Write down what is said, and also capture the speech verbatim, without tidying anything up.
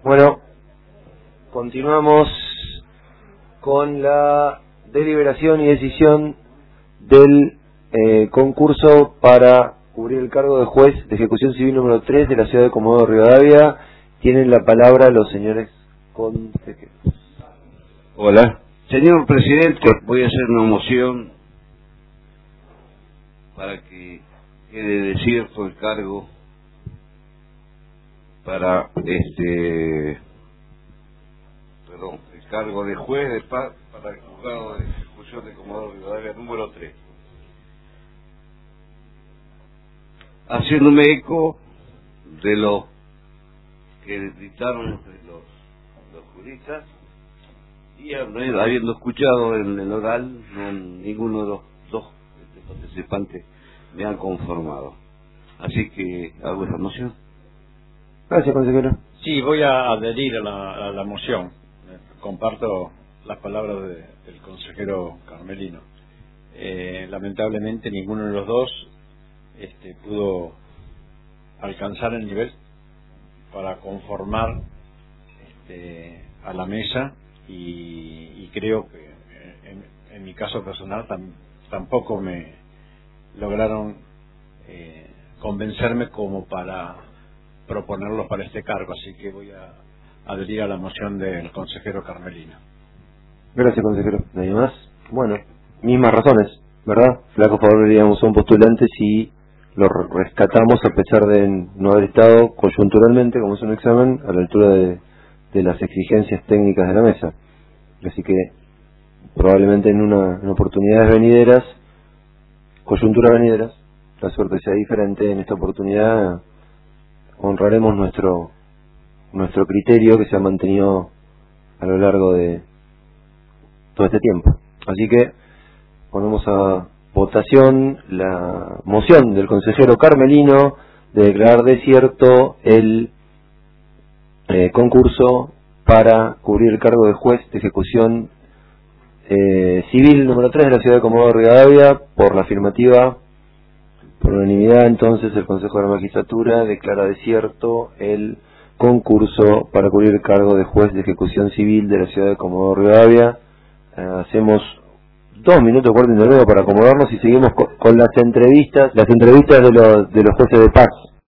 Bueno, continuamos con la deliberación y decisión del eh, concurso para cubrir el cargo de juez de ejecución civil número tres de la ciudad de Comodoro Rivadavia. Tienen la palabra los señores consejeros. Hola. Señor presidente, voy a hacer una moción para que quede desierto el cargo para este perdón, el cargo de juez de paz para el juzgado de ejecución de Comodoro Rivadavia número tres. Haciéndome eco de lo que dictaron los, los juristas y habiendo escuchado en el oral, no, ninguno de los dos participantes me han conformado. Así que hago esa moción. Gracias, consejero. Sí, voy a adherir a la, a la moción. Comparto las palabras de, del consejero Carmelino. Eh, lamentablemente ninguno de los dos este, pudo alcanzar el nivel para conformar este, a la mesa y, y creo que en, en mi caso personal tam, tampoco me lograron eh, convencerme como para proponerlos para este cargo, así que voy a adherir a la moción del consejero Carmelino. Gracias, consejero. ¿Nadie más? Bueno, mismas razones, ¿verdad? Flaco favor diríamos a un postulante si lo rescatamos a pesar de no haber estado coyunturalmente, como es un examen, a la altura de, de las exigencias técnicas de la mesa. Así que probablemente en una en oportunidades venideras, coyunturas venideras, la suerte sea diferente. En esta oportunidad honraremos nuestro nuestro criterio que se ha mantenido a lo largo de todo este tiempo. Así que ponemos a votación la moción del consejero Carmelino de declarar desierto el eh, concurso para cubrir el cargo de juez de ejecución eh, civil número tres de la ciudad de Comodoro Rivadavia. Por la afirmativa, por unanimidad, entonces el Consejo de la Magistratura declara desierto el concurso para cubrir el cargo de juez de ejecución civil de la ciudad de Comodoro Rivadavia. Eh, hacemos dos minutos cuarto intermedio para acomodarnos y seguimos con, con las entrevistas, las entrevistas de los de los jueces de paz.